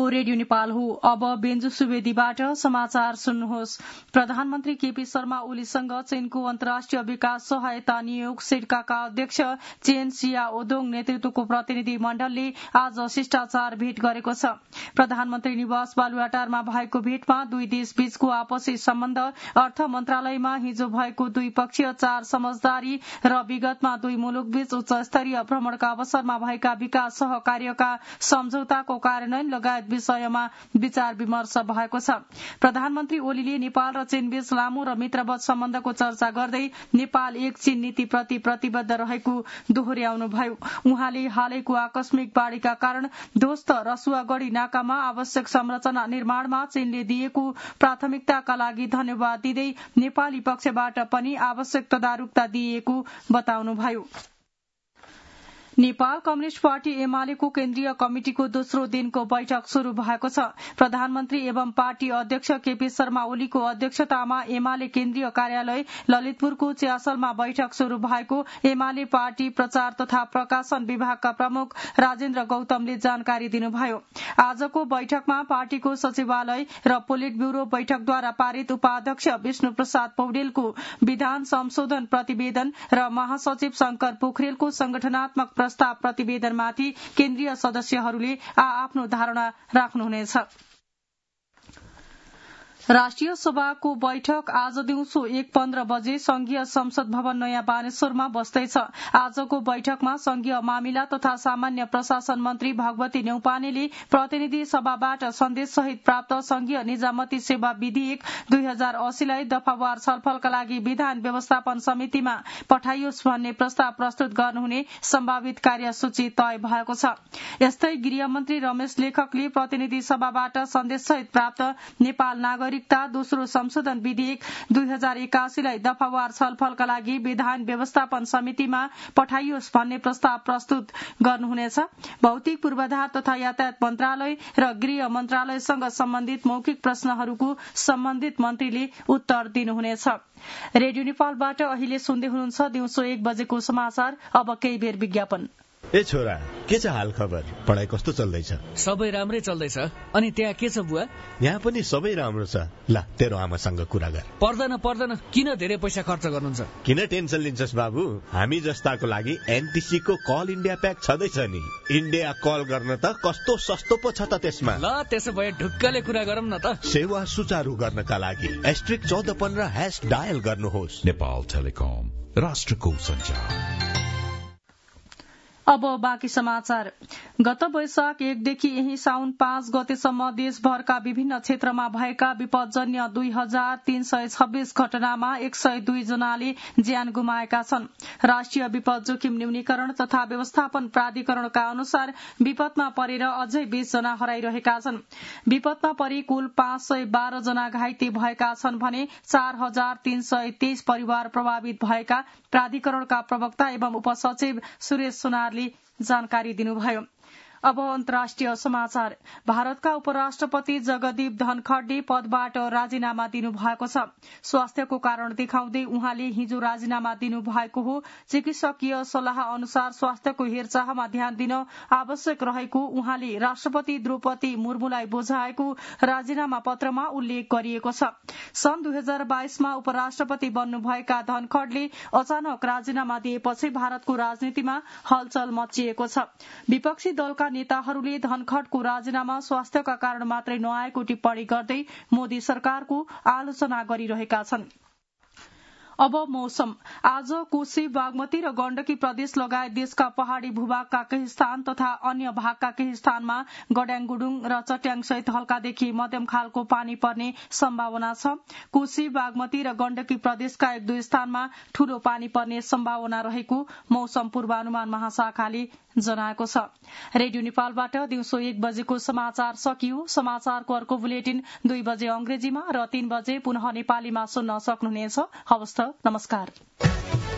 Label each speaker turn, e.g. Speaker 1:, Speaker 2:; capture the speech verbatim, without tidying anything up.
Speaker 1: Radio Nepal हो। अब बेन्जु सुवेदीबाट समाचार सुन्नुहोस्। प्रधानमन्त्री केपी शर्मा ओलीसँग चीनको अन्तर्राष्ट्रिय विकास सहायता नियोग सिडकाका अध्यक्ष चेन सिया ओदोङ नेतृत्वको प्रतिनिधि मण्डलले आज शिष्टाचार भेट गरेको छ। प्रधानमन्त्री निवास बालुवाटारमा भएको भेटमा दुई देश बीचको आपसी सम्बन्ध, अर्थ मन्त्रालयमा हिजो भएको द्विपक्षीय चार समझदारी र विगतमा दुई मुलुकबीच उच्च स्तरीय भ्रमणका अवसरमा भएका विकास सहकार्यका सम्झौताको कार्यान्वयन लगायत विषयमा विचार विमर्श भएको छ। प्रधानमन्त्री ओलीले नेपाल र चीनबीच लामो र मित्रवत सम्बन्धको चर्चा गर्दै नेपाल एक चीन नीतिप्रति प्रतिबद्ध रहेको दोहोर्याउनुभयो। उहाँले हालैको आकस्मिक बाढ़ीका कारण ध्वस्त रसुवागढ़ी नाकामा आवश्यक संरचना निर्माणमा चीनले दिएको प्राथमिकताका लागि धन्यवाद दिँदै नेपाली पक्षबाट पनि आवश्यक तदारुकता दिएको बताउनुभयो। नेपाल कम्युनिष्ट पार्टी एमालेको केन्द्रीय कमिटिको दोस्रो दिनको बैठक शुरू भएको छ। प्रधानमन्त्री एवं पार्टी अध्यक्ष केपी शर्मा ओलीको अध्यक्षतामा एमाले केन्द्रीय कार्यालय ललितपुरको च्यासलमा बैठक शुरू भएको एमाले पार्टी प्रचार तथा प्रकाशन विभागका प्रमुख राजेन्द्र गौतमले जानकारी दिनुभयो। आजको बैठकमा पार्टीको सचिवालय र पोलिट ब्यूरो बैठकद्वारा पारित उपाध्यक्ष विष्णु प्रसाद पौडेलको विधान संशोधन प्रतिवेदन र महासचिव शंकर पोखरेलको संगठनात्मक प्रस्ताव प्रतिवेदनमाथि केन्द्रीय सदस्यहरूले आ आफ्नो धारणा राख्नुहुनेछ। राष्ट्रिय सभाको बैठक आज दिउँसो एक पन्ध्र बजे संघीय संसद भवन नयाँ बानेश्वरमा बस्दैछ। आजको बैठकमा संघीय मामिला तथा सामान्य प्रशासन मन्त्री भगवती न्यौपानेले प्रतिनिधि सभाबाट सन्देश सहित प्राप्त संघीय निजामती सेवा विधेयक दुई हजार अस्सीलाई दफावार छलफलका लागि विधान व्यवस्थापन समितिमा पठाइयोस् भन्ने प्रस्ताव प्रस्तुत गर्नुहुने सम्भावित कार्यसूची तय भएको छ। यस्तै गृहमन्त्री रमेश लेखकले प्रतिनिधि सभाबाट सन्देश सहित प्राप्त नेपाल नागरिक दोस्रो संशोधन विधेयक दुई हजार एकासीलाई दफावार छलफलका लागि विधान व्यवस्थापन समितिमा पठाइयोस् भन्ने प्रस्ताव प्रस्तुत गर्नुहुनेछ। भौतिक पूर्वाधार तथा यातायात मन्त्रालय र गृह मन्त्रालयसँग सम्बन्धित मौखिक प्रश्नहरूको सम्बन्धित मन्त्रीले उत्तर दिनुहुनेछ। रेडियो नेपालबाट अहिले सुन्दै हुनुहुन्छ दिउँसो एक बजेको समाचार। अब केही बेर विज्ञापन।
Speaker 2: ए छोरा, के छ हाल खबर? पढाइ कस्तो चल्दैछ?
Speaker 3: सबै राम्रै चल्दैछ। अनि त्यहाँ के छ बुवा?
Speaker 2: यहाँ पनि सबै राम्रो छ। ल तेरो आमासँग कुरा गर।
Speaker 3: पर्दैन पर्दैन, किन धेरै पैसा खर्च गर्नुहुन्छ?
Speaker 2: किन टेन्सन लिन्छस् बाबु? हामी जस्ताको लागि एनटीसी को कल इन्डिया प्याक छँदैछ नि। इन्डिया कल गर्न त कस्तो सस्तो पो छ त त्यसमा।
Speaker 3: ल त्यसो भए ढुक्कले कुरा गरौँ न त।
Speaker 2: सेवा सुचारू गर्नका लागि एस्ट्रिक चौध पन्ध्र ह्याश डायल गर्नुहोस्।
Speaker 4: नेपाल टेलिकम, राष्ट्रको सञ्चार।
Speaker 1: अब बाँकी समाचार। गत वैशाख एकदेखि यही साउन पाँच गतेसम्म देशभरका विभिन्न क्षेत्रमा भएका विपदजन्य दुई हजार तीन सय छब्बीस घटनामा एक सय दुई जनाले ज्यान गुमाएका छन्। राष्ट्रिय विपद जोखिम न्यूनीकरण तथा व्यवस्थापन प्राधिकरणका अनुसार विपदमा परेर अझै बीस जना हराइरहेका छन्। विपदमा परि कुल पाँच सय बाह्र जना घाइते भएका छन् भने चार हजार तीन सय तेइस परिवार प्रभावित भएका प्राधिकरणका प्रवक्ता एवं उपसचिव सुरेश सुनारले जानकारी दिनुभयो। अब अन्तर्राष्ट्रिय समाचार। भारतका उपराष्ट्रपति जगदीप धनखडले पदबाट राजीनामा दिनुभएको छ। स्वास्थ्यको कारण देखाउँदै उहाँले हिजो राजीनामा दिनुभएको हो। चिकित्सकीय सल्लाह अनुसार स्वास्थ्यको हेरचाहमा ध्यान दिन आवश्यक रहेको उहाँले राष्ट्रपति द्रौपदी मुर्मुलाई बुझाएको राजीनामा पत्रमा उल्लेख गरिएको छ। सन् दुई हजार बाइसमा उपराष्ट्रपति बन्नुभएका धनखडले अचानक राजीनामा दिएपछि भारतको राजनीतिमा हलचल मचिएको छ। विपक्षी दलका नेताहरूले धनखडको राजीनामा स्वास्थ्यका कारण मात्रै नआएको टिप्पणी गर्दै मोदी सरकारको आलोचना गरिरहेका छन्। अब मौसम। आज कोशी, बागमती र गण्डकी प्रदेश लगायत देशका पहाड़ी भूभागका केही स्थान तथा अन्य भागका केही स्थानमा गड्याङगुडुङ र चट्याङ सहित हल्कादेखि मध्यम खालको पानी पर्ने सम्भावना छ। कोशी, बागमती र गण्डकी प्रदेशका एक दुई स्थानमा ठूलो पानी पर्ने सम्भावना रहेको मौसम पूर्वानुमान महाशाखाले जनाएको छ। रेडियो नेपालबाट दिउँसो एक बजेको समाचार सकियो। समाचारको अर्को बुलेटिन दुई बजे अंग्रेजीमा र तीन बजे पुनः नेपालीमा सुन्न सक्नुहुनेछ। हवस् त, नमस्कार।